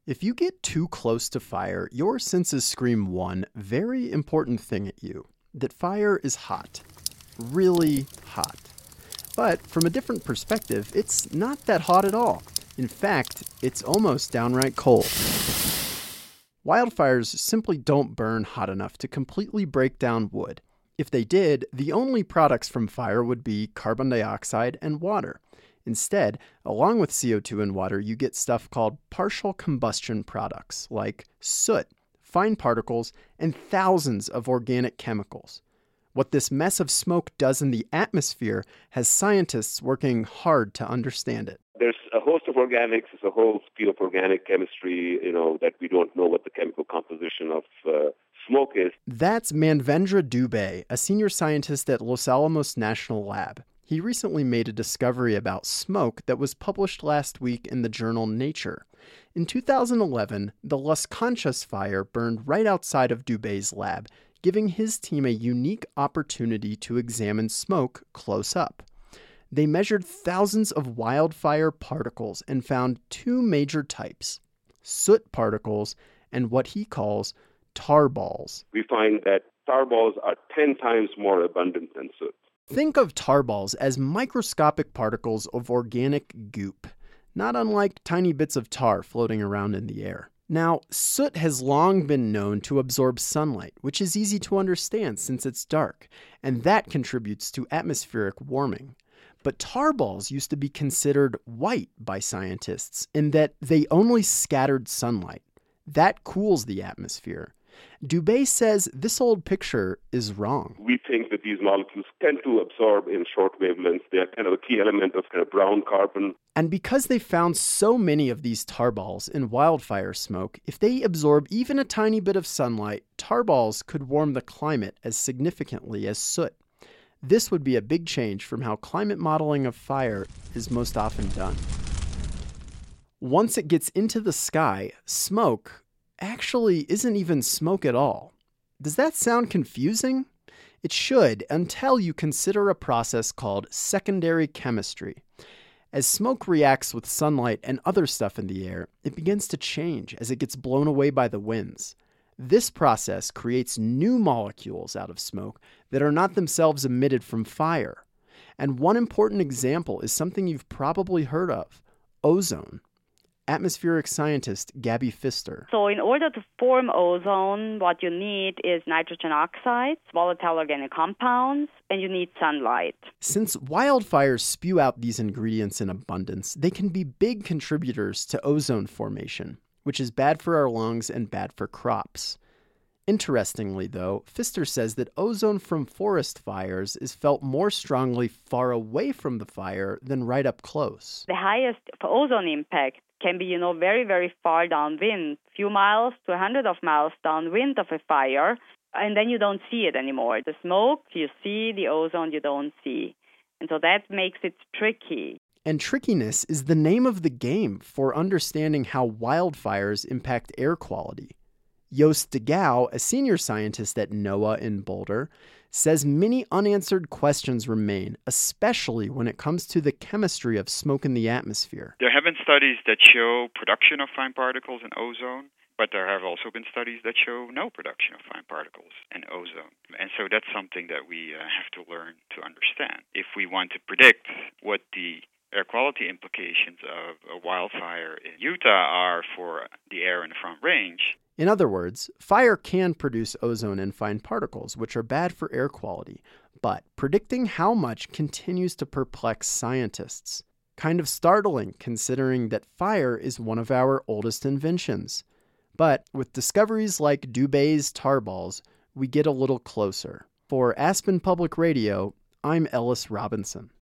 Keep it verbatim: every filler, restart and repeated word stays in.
If you get too close to fire, your senses scream one very important thing at you, that fire is hot. Really hot. But from a different perspective, it's not that hot at all. In fact, it's almost downright cold. Wildfires simply don't burn hot enough to completely break down wood. If they did, the only products from fire would be carbon dioxide and water. Instead, along with C O two and water, you get stuff called partial combustion products, like soot, fine particles, and thousands of organic chemicals. What this mess of smoke does in the atmosphere has scientists working hard to understand it. There's a host of organics, there's a whole field of organic chemistry, you know, that we don't know what the chemical composition of uh, smoke is. That's Manvendra Dubey, a senior scientist at Los Alamos National Lab. He recently made a discovery about smoke that was published last week in the journal Nature. In two thousand eleven, the Las Conchas fire burned right outside of Dubey's lab, giving his team a unique opportunity to examine smoke close up. They measured thousands of wildfire particles and found two major types, soot particles and what he calls tar balls. We find that tar balls are ten times more abundant than soot. Think of tar balls as microscopic particles of organic goop, not unlike tiny bits of tar floating around in the air. Now, soot has long been known to absorb sunlight, which is easy to understand since it's dark, and that contributes to atmospheric warming. But tar balls used to be considered white by scientists in that they only scattered sunlight. That cools the atmosphere. Dubey says this old picture is wrong. We think that these molecules tend to absorb in short wavelengths. They are kind of a key element of kind of brown carbon. And because they found so many of these tar balls in wildfire smoke, if they absorb even a tiny bit of sunlight, tar balls could warm the climate as significantly as soot. This would be a big change from how climate modeling of fire is most often done. Once it gets into the sky, smoke actually isn't even smoke at all. Does that sound confusing? It should, until you consider a process called secondary chemistry. As smoke reacts with sunlight and other stuff in the air, it begins to change as it gets blown away by the winds. This process creates new molecules out of smoke that are not themselves emitted from fire. And one important example is something you've probably heard of, ozone. Atmospheric scientist Gabby Pfister. So in order to form ozone, what you need is nitrogen oxides, volatile organic compounds, and you need sunlight. Since wildfires spew out these ingredients in abundance, they can be big contributors to ozone formation, which is bad for our lungs and bad for crops. Interestingly, though, Pfister says that ozone from forest fires is felt more strongly far away from the fire than right up close. The highest ozone impact can be, you know, very, very far downwind, few miles to a hundred of miles downwind of a fire, and then you don't see it anymore. The smoke, you see, the ozone, you don't see. And so that makes it tricky. And trickiness is the name of the game for understanding how wildfires impact air quality. Joost de Gouw, a senior scientist at NOAA in Boulder, says many unanswered questions remain, especially when it comes to the chemistry of smoke in the atmosphere. There have been studies that show production of fine particles in ozone, but there have also been studies that show no production of fine particles in ozone. And so that's something that we uh, have to learn to understand. If we want to predict what the air quality implications of a wildfire in Utah are for the air in the Front Range. In other words, fire can produce ozone and fine particles, which are bad for air quality, but predicting how much continues to perplex scientists. Kind of startling, considering that fire is one of our oldest inventions. But with discoveries like Dubey's tar balls, we get a little closer. For Aspen Public Radio, I'm Ellis Robinson.